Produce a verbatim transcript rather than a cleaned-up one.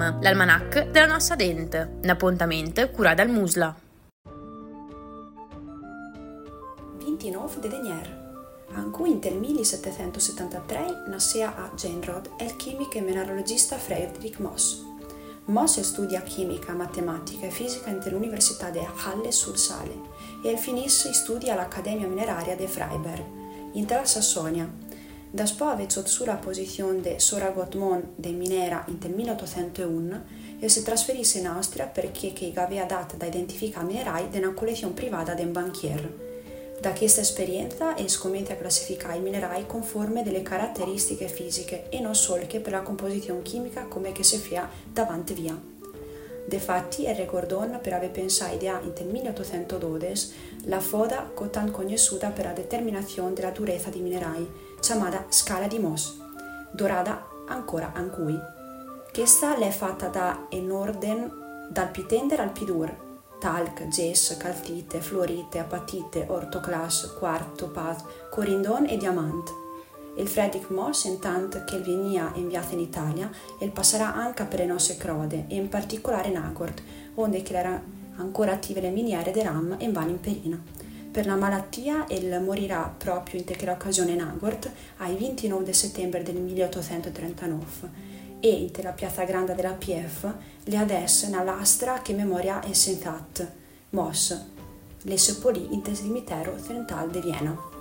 Film, l'almanach della nostra dente, un appuntamento curato dal Musla. ventinove de Denier. En cui nel millesettecentosettantatré nascea a Genrod il chimico e mineralogista Friedrich Moss. Moss studia chimica, matematica e fisica nell'Università di Halle sul Sale e al finis studia all'Accademia Mineraria di Freiberg, in Tel Sassonia. Dopo aver ottenuto la posizione di Sora-Gottmon de Minera in milleottocentouno e si trasferisse in Austria perché che aveva dato da identificare minerali di una collezione privata di un banchier. Da questa esperienza è scommette a classificare i minerali conforme delle caratteristiche fisiche e non solo che per la composizione chimica come che si fa davanti via. Defatti è ricordon per aver pensato idea in milleottocentododici la foda tan conosciuta per la determinazione della durezza di minerali, chiamata scala di Mohs, dorata ancora in cui. Questa è fatta da in ordine dal più tender al più duro. Talc, gesso, calcite, fluorite, apatite, ortoclasse, quarto, topaz, corindon e diamante. Il Friedrich Moss, intanto che veniva inviato in Italia, e passerà anche per le nostre crode, e in particolare in Agort, onde erano ancora attive le miniere di Ram e in Val Imperina. Per la malattia, il morirà proprio in quella occasione in Agort, ai ventinove settembre del milleottocentotrentanove. E in la piazza grande della P F le adesso una lastra che memoria è sentat Moss, le seppellì in il cimitero centrale di Vienna.